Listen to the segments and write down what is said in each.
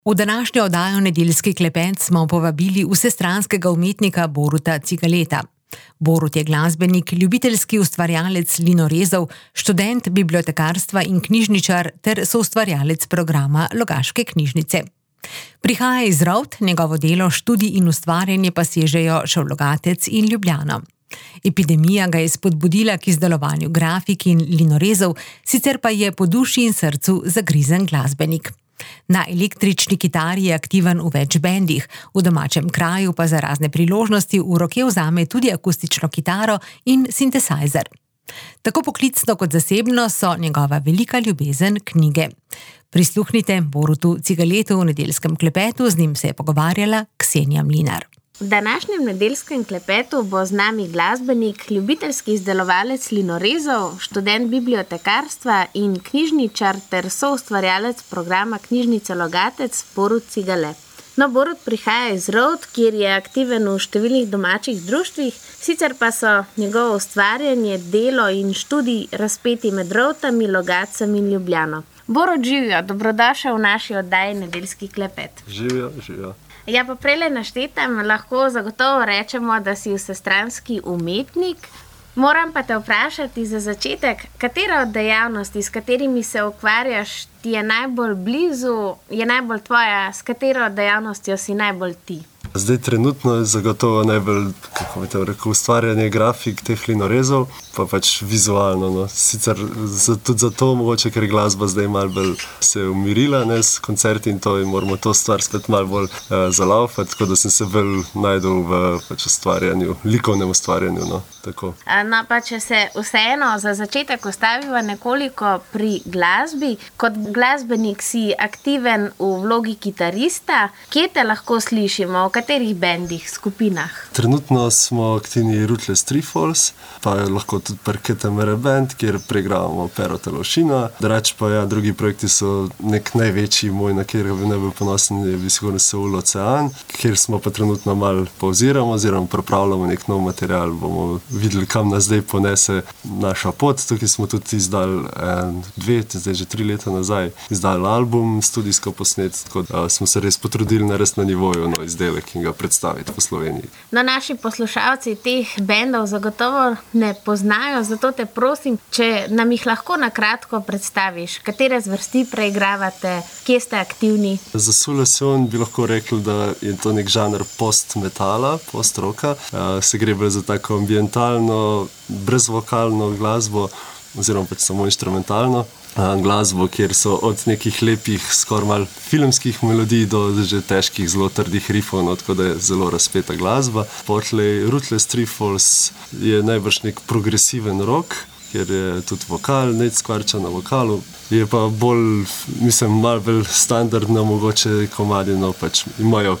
V današnjo oddajo Nedeljski klepet smo povabili vsestranskega umetnika Boruta Cigaleta. Borut je glasbenik, ljubiteljski ustvarjalec linorezov, študent bibliotekarstva in knjižničar ter soustvarjalec programa Logaške knjižnice. Prihaja iz Rovt, njegovo delo, študij in ustvarjanje pa sežejo še v Logatec in Ljubljano. Epidemija ga je spodbudila k izdelovanju grafik in linorezov, sicer pa je po duši in srcu zagrizen glasbenik. Na električni kitari je aktiven v več bendih, v domačem kraju pa za razne priložnosti v roke vzame tudi akustično kitaro in sintesajzer. Tako poklicno kot zasebno so njegova velika ljubezen knjige. Prisluhnite Borutu Cigaletu v Nedeljskem klepetu, z njim se je pogovarjala Ksenija Mlinar. V današnjem Nedeljskem klepetu bo z nami glasbenik, ljubiteljski izdelovalec linorezov, študent bibliotekarstva in knjižničar ter soustvarjalec programa Knjižnice Logatec Borut Cigale. No, Borut prihaja iz Rovt, kjer je aktiven v številnih domačih društvih, sicer pa so njegovo ustvarjanje, delo in študij razpeti med Rovtami, Logatcem in Ljubljano. Borut, živijo, dobrodošel v naši oddaji Nedeljski klepet. Živijo. Ja, pa prele naštetem, lahko zagotovo rečemo, da si vsestranski umetnik. Moram pa te vprašati za začetek, katera od dejavnosti, s katerimi se ukvarjaš, ti je najbolj blizu, je najbolj tvoja, s katero dejavnostjo si najbolj ti? Zdaj trenutno je zagotovo najbolj, ustvarjanje grafik teh linorezov, pa pač vizualno. No. Sicer tudi zato mogoče, ker je glasba zdaj malo bolj se umirila, ne, s koncerti in to, in moramo to stvar spet malo bolj zalaufati, tako da sem se bolj najdel v pač ustvarjanju, likovnem ustvarjanju. No. Tako. No, pa če se vseeno za začetek ustaviva nekoliko pri glasbi, kot glasbenik si aktiven v vlogi kitarista, kje te lahko slišimo, v katerih bendih, skupinah? Trenutno smo aktivni Ruthless Treefalls, pa lahko tudi Parketamere band, kjer preigravamo Pero Telošina. Drugače pa ja, drugi projekti so nek največji moj, na kjer bi najbolj ponosen, je sigurno Seul Ocean, kjer smo pa trenutno malo pauziramo, oziroma pripravljamo nek nov material, bomo videli, kam nas zdaj ponese naša pot. Tukaj smo tudi izdali zdaj že 3 leta nazaj, izdali album, studijsko posnet, tako da smo se res potrudili narediti na nivoju izdelek in ga predstaviti po Sloveniji. No, naši poslušalci teh bendov zagotovo ne poznajo, zato te prosim, če nam jih lahko na kratko predstaviš, katere zvrsti preigravate, kje ste aktivni? Za Seul Ocean bi lahko rekli, da je to nek žanr post-metala, post-roka. Se gre bolj za tako ambientalno, brezvokalno glasbo, oziroma pač samo inštrumentalno glasbo, kjer so od nekih lepih, skoraj malo filmskih melodij do že težkih, zelo trdih riffov, no, tako da je zelo razpeta glasba. Potlej Ruthless Treefalls je najbrž nek progresiven rock, kjer je tudi vokal, Nate Skvarča na vokalu. Je pa bolj, mislim, malo bolj standardno mogoče komadi, no pač imajo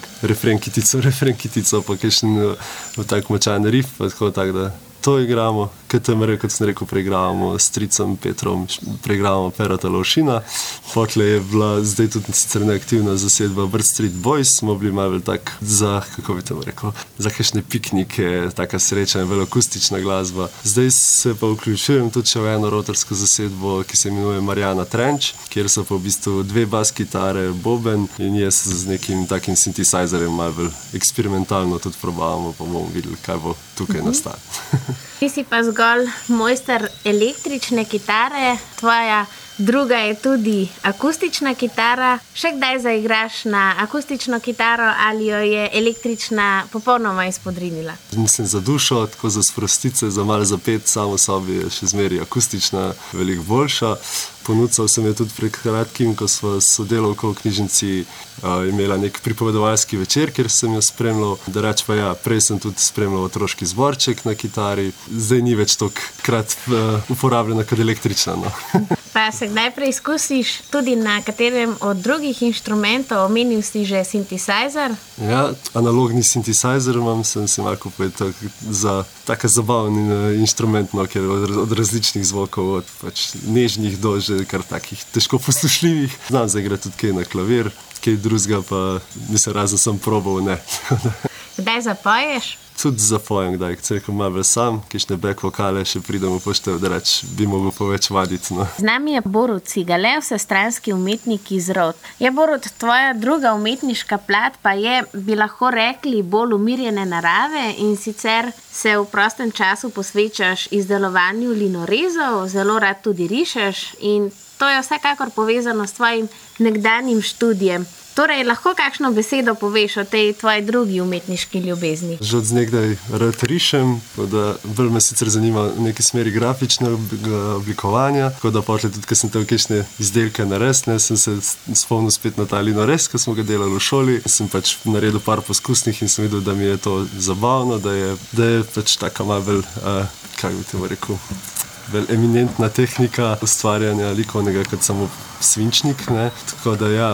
refrenkitico, pa kakšen tak močan riff, pa tako da to igramo. KTMR, kot sem rekel, preigravamo s Tricom Petrom, preigravamo Pero Telošina. Potlej je bila zdaj tudi sicer neaktivna zasedba Bird Street Boys, smo bili malo tak za, kako bi to rekel, za kakšne piknike, taka sreča in akustična glasba. Zdaj se pa vključujem tudi še v eno rotorsko zasedbo, ki se imenuje Mariana Trench, kjer so pa v bistvu 2 bas kitare, boben in jaz z nekim takim sintesajzerjem malo bolj eksperimentalno tudi probavamo, pa bomo videli, kaj bo tukaj nastalo. Ti si pa zgolj mojster električne kitare, tvoja druga je tudi akustična kitara. Še kdaj zaigraš na akustično kitaro ali jo je električna popolnoma izpodrinila? Mislim, za dušo, tako za sprostice, za malo zapet, samo sobi je še zmeri akustična, veliko boljša. Ponudil sem jo tudi pred kratkim, ko smo s sodelavko v knjižnici imela nek pripovedovalski večer, kjer sem jo spremljal. Drugače pa ja, prej sem tudi spremljal otroški zborček na kitari. Zdaj ni več tolikokrat uporabljena kot električna. No. Pa se kdaj preizkusiš tudi na katerem od drugih inštrumentov? Omenil si že sintesajzer? Ja, analogni sintesajzer imam, sem si malo kupil za taka zabavni inštrument, no, ker od različnih zvokov, od pač nežnih do že kar takih težko poslušljivih. Znam zaigrati tudi kaj na klavir, kaj drugega pa mislim, razen sem probal, ne. Kdaj zapoješ? tudi zapojem, kdaj, ko malo bolj sam, kišne back vokale še pridem upoštev, da bi mogel poveč vaditi. No. Z nami je Borut Cigale, vsestranski umetnik iz Rod. Je, Borut, tvoja druga umetniška plat pa je, bi lahko rekli, bolj umirjene narave in sicer se v prostem času posvečaš izdelovanju linorezov, zelo rad tudi rišeš in to je vsekakor povezano s tvojim nekdanjim študijem. Torej, lahko kakšno besedo poveš o tej tvoji drugi umetniški ljubezni? Že od nekdaj rad rišem, da bolj me sicer zanima v neki smeri grafičnega oblikovanja, tako da potlej tudi, ko sem te kakšne izdelke naredil, sem se spomnil spet na ta linorez, ko smo ga delali v šoli. Sem pač naredil par poskusnih in sem videl, da mi je to zabavno, da je pač taka malo bolj, kako bi temu rekel, bolj eminentna tehnika ustvarjanja likovnega kot samo svinčnik, ne. Tako da ja,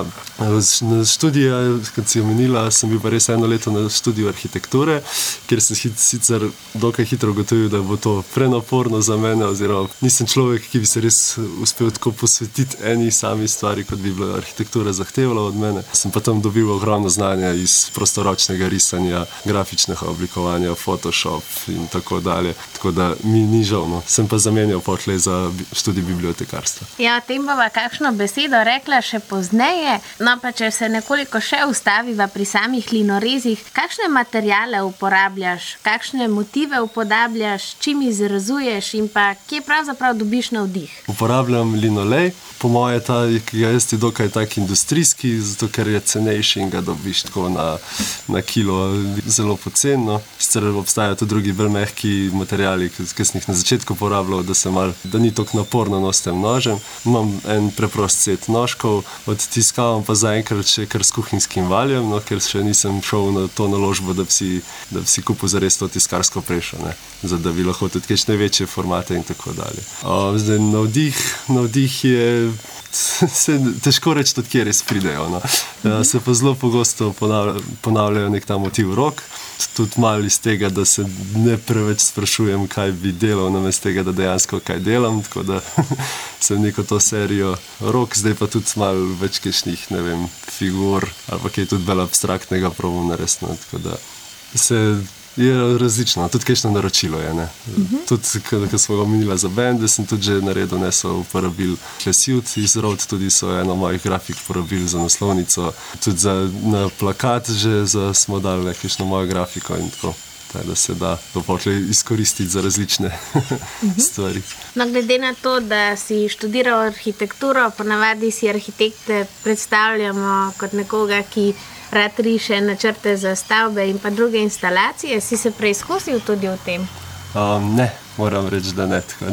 na študiju, kot si omenila, sem bil pa res 1 leto na študiju arhitekture, kjer sem sicer dokaj hitro ugotovil, da bo to prenaporno za mene, oziroma nisem človek, ki bi se res uspel tako posvetiti eni sami stvari, kot bi bila arhitektura zahtevala od mene. Sem pa tam dobil ogromno znanja iz prostoročnega risanja, grafičnega oblikovanja, Photoshop in tako dalje. Tako da mi ni žal, no. Sem pa zamenjal potlej za študij bibliotekarstva. Ja, o tem bova kakšno besedo rekla še pozneje. No, pa če se nekoliko še ustaviva pri samih linorezih, kakšne materiale uporabljaš, kakšne motive upodabljaš, čim izrazuješ in pa kje pravzaprav dobiš navdih? Uporabljam linolej. Po moje ta, ki ga jaz je dokaj tak industrijski, zato ker je cenejši in ga dobiš tako na kilo zelo poceni. Sicer obstajajo tudi drugi bolj mehki materiali, ki sem jih na začetku uporabljal, da ni tako naporno nositi nožem. Imam en preprost set nožkov, odtiskavam pa zaenkrat še kar s kuhinjskim valjem, no, ker še nisem šel na to naložbo, da bi si kupil zares to tiskarsko prešo, ne, da bi lahko tudi kakšne večje formate in tako dalje. Zdaj, navdih je se težko reči, od kje res pridejo. No. Se pa zelo pogosto ponavljajo nek ta motiv rok, tudi malo iz tega, da se ne preveč sprašujem, kaj bi delal, namesto tega, da dejansko kaj delam, tako da sem neko to serijo rok, zdaj pa tudi malo več kakšnih, ne vem, figur ali pa kaj tudi bolj abstraktnega probam narediti, no, tako da je različno, tudi kakšno naročilo je, ne. Tudi, ko smo ga omenila za bende, sem tudi že naredil, ne, so uporabili Klesjut iz Rod, tudi so eno mojih grafik uporabili za naslovnico, tudi na plakat že smo dali kakšno mojo grafiko in tako. Da se da to potlej izkoristiti za različne stvari. No, glede na to, da si študiral arhitekturo, ponavadi si arhitekte predstavljamo kot nekoga, ki rad riše načrte za stavbe in pa druge instalacije. Si se preizkusil tudi v tem? Ne, moram reči, da ne. Tako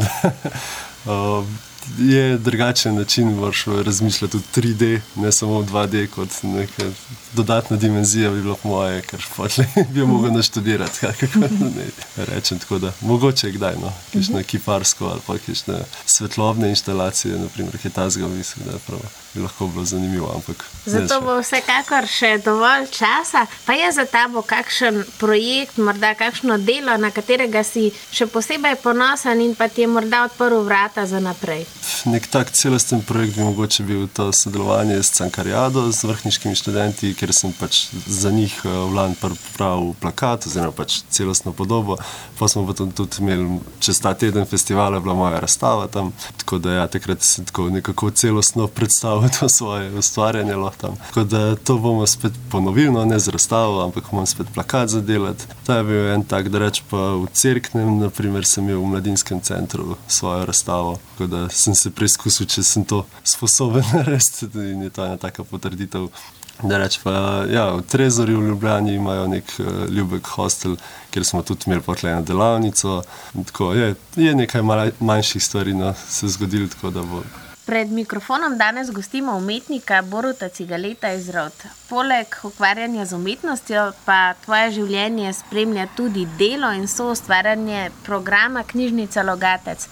da. Je drugačen način, moraš razmišljati tudi 3D, ne samo 2D, kot neka dodatna dimenzija bi bilo moje, ker potlej bi jo mogel naštudirati, kako ne rečem, tako da mogoče kdaj, no, kakšno kiparsko ali pa kakšne svetlobne inštalacije, naprimer, kaj tazga, mislim, da bi lahko bilo zanimivo, ampak zato bo vsekakor še dovolj časa. Pa je za tabo kakšen projekt, morda kakšno delo, na katerega si še posebej ponosen in pa ti je morda odprl vrata za naprej? Nek tak celosten projekt bi mogoče bil to sodelovanje s Cankarjado, z vrhniškimi študenti, kjer sem pač za njih lani pripravil plakat oziroma pač celostno podobo. Pa smo potem tudi imeli čez ta teden festivala, bila moja razstava tam, tako da ja, takrat sem tako nekako celostno predstavil to svoje ustvarjanje lahko tam. Tako da to bomo spet ponovili, no, ne z razstavo, ampak bomo spet plakat zadelati. Ta je bil en tak, da reč pa v Cerknem, naprimer, sem imel v mladinskem centru svojo razstavo, tako da sem se preizkusil, če sem to sposoben narediti in je to ena taka potrditev. Da reč pa, ja, v Trezorju v Ljubljani imajo nek ljubek hostel, kjer smo tudi imeli potlej eno delavnico. Tako je nekaj manjših stvari, no, se zgodilo, tako da bo. Pred mikrofonom danes gostimo umetnika Boruta Cigaleta iz Rod. Poleg ukvarjanja z umetnostjo pa tvoje življenje spremlja tudi delo in soustvarjanje programa Knjižnica Logatec.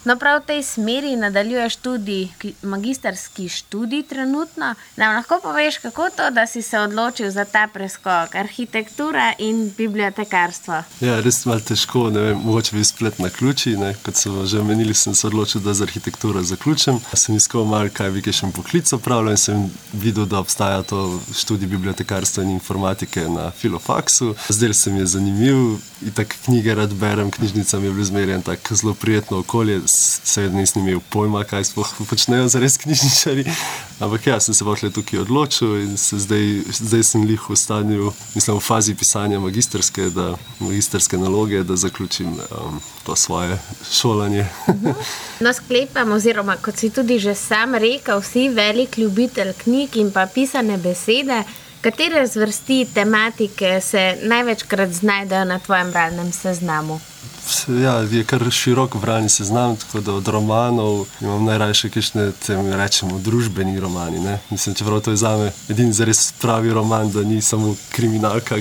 No, prav v tej smeri nadaljuješ tudi magisterski študij trenutno. Nam lahko poveš, kako to, da si se odločil za ta preskok, arhitektura in bibliotekarstvo? Ja, res malo težko, ne vem, mogoče bi splet na ključi, ne, kot so že omenili, sem se odločil, da z arhitekturo zaključim. Sem iskal malo, kaj bi kakšen poklic opravljal in sem videl, da obstaja to študij bibliotekarstva in informatike na Filofaksu. Zdaj se mi je zanimiv, itak knjige rad berem, knjižnica mi je bil zmeraj tako zelo prijetno okolje, seveda nisem imel pojma, kaj sploh počnejo zares knjižničari, ampak ja, sem se potem tukaj odločil in zdaj sem lih v stanju, mislim, v fazi pisanja magisterske naloge, da zaključim to svoje šolanje. No, sklepam, oziroma kot si tudi že sam rekel, si velik ljubitelj knjig in pa pisane besede. Katere zvrsti tematike se največkrat znajdejo na tvojem bralnem seznamu? Ja, je kar širok bralni seznam, tako da od romanov imam najrajše kakšne, rečemo, družbeni romani. Ne? Mislim, čeprav to je zame edini zares pravi roman, da ni samo kriminalka,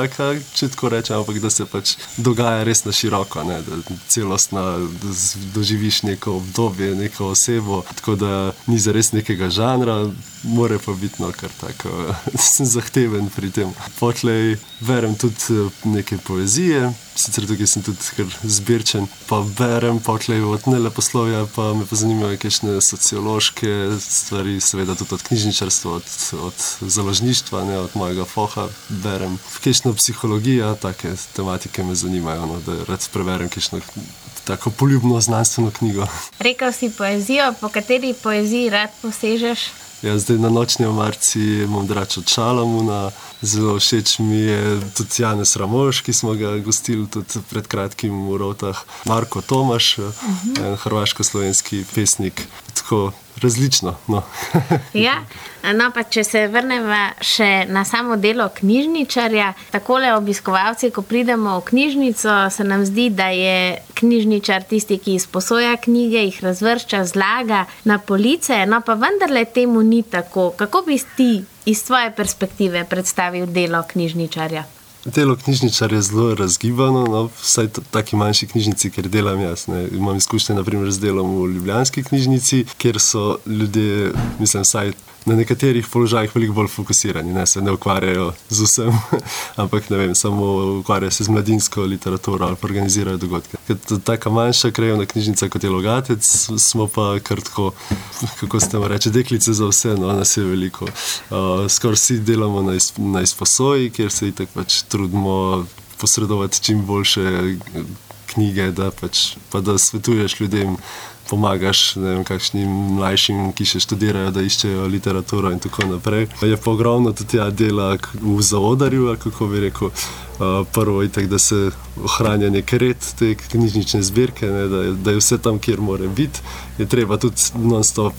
če tako rečem, ampak da se pač dogaja res na široko, ne? Da celostno doživiš neko obdobje, neko osebo, tako da ni zares nekega žanra, more pa biti kar tako zahteven pri tem. Potlej berem tudi neke poezije, sicer tukaj sem tudi kar zbirčen, pa berem potlej od neleposlovja, pa me pa zanimajo kakšne sociološke stvari, seveda tudi od knjižničarstva, od založništva, ne, od mojega foha berem. Kakšno psihologijo, take tematike me zanimajo, no, da rad preberem kakšno tako poljubno znanstveno knjigo. Rekel si poezijo, po kateri poeziji rad posežeš? Ja, zdaj na Nočni omarci imam Dračo Čalamuna, zelo všeč mi je tudi Janez Ramovš, ki smo ga gostili tudi pred kratkim v Rovtah, Marko Tomaš, en hrvaško-slovenski pesnik, tako različno. No. Ja, no pa če se vrnemo še na samo delo knjižničarja, takole obiskovalci, ko pridemo v knjižnico, se nam zdi, da je knjižničar tisti, ki izposoja knjige, jih razvršča, zlaga na police, no pa vendarle temu ni tako. Kako bi ti iz tvoje perspektive predstavil delo knjižničarja? Delo knjižničarja je zelo razgibano, no, vsaj taki manjši knjižnici, kjer delam jaz. Ne. Imam izkušnje naprimer z delom v ljubljanski knjižnici, kjer so ljudje, mislim, vsaj na nekaterih položajih veliko bolj fokusirani, ne, se ne ukvarjajo z vsem, ampak ne vem, samo ukvarjajo se z mladinsko literaturo ali pa organizirajo dogodke. Ker taka manjša krajevna knjižnica kot je Logatec, smo pa kar tako, kako se tam reče, deklice za vse, no, nas je veliko. Skoraj vsi delamo na izposoji, kjer se itak pač trudimo posredovati čim boljše knjige, da pač, pa da svetuješ ljudem, pomagaš, ne vem, kakšnim mlajšim, ki še študirajo, da iščejo literaturo in tako naprej. Je pa ogromno tudi dela v zaodarju, kako bi rekel, prvo itak, da se ohranja nek red te knjižnične zbirke, ne, da je vse tam, kjer mora biti. Je treba tudi non-stop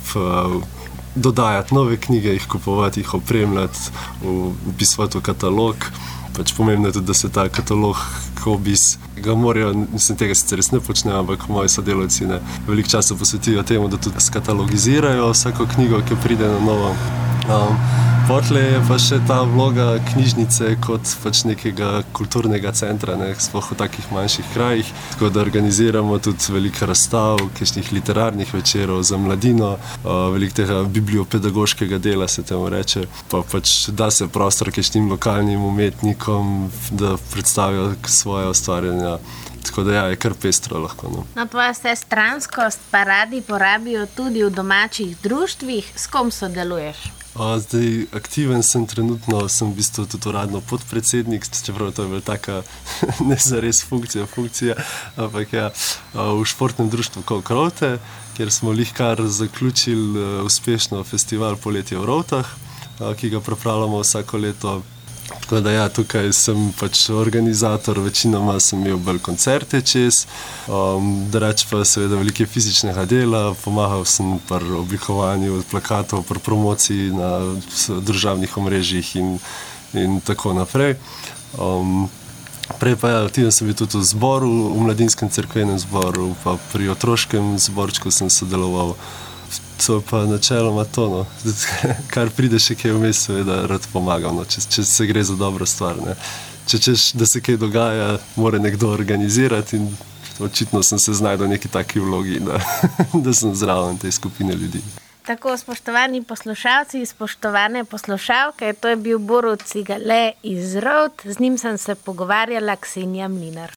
dodajati nove knjige, jih kupovati, jih opremljati, vpisovati v katalog. Pač pomembno je tudi, da se ta katalog, ga morajo, mislim, tega sicer res ne počnejo, ampak moji sodelavci veliko časa posvetijo temu, da tudi skatalogizirajo vsako knjigo, ki pride na novo. Potlej je pa še ta vloga knjižnice kot pač nekega kulturnega centra, ne, sploh v takih manjših krajih, tako da organiziramo tudi veliko razstav, kakšnih literarnih večerov za mladino, veliko tega bibliopedagoškega dela se temu reče, pa pač da se prostor kakšnim lokalnim umetnikom, da predstavijo svoje ustvarjanja. Tako da ja, je kar pestro lahko. No. No, tvoja vsestranskost pa radi porabijo tudi v domačih društvih. S kom sodeluješ? Zdaj, aktiven sem trenutno, sem v bistvu tudi uradno podpredsednik, čeprav to je bila taka ne zares funkcija, ampak ja, v športnem društvu Kovkrovte, kjer smo lihkar zaključili uspešno festival Poletje v Rovtah, ki ga pripravljamo vsako leto. Tako da ja, tukaj sem pač organizator, večinoma sem imel bolj koncerte čez, drugače pa seveda velike fizičnega dela, pomagal sem pri oblikovanju plakatov, pri promociji na družabnih omrežjih in tako naprej. Prej pa ja, aktiven sem bil tudi v zboru, v mladinskem cerkvenem zboru, pa pri otroškem zborčku sem sodeloval. To pa načeloma to, no. Kar pride še kaj vmes, seveda rad pomagam, no. Če se gre za dobro stvar. Ne. Če češ, da se kaj dogaja, mora nekdo organizirati in očitno sem se znašel v neki taki vlogi, da sem zraven te skupine ljudi. Tako, spoštovani poslušalci, spoštovane poslušalke, to je bil Borut Cigale iz Rovt, z njim sem se pogovarjala Ksenija Mlinar.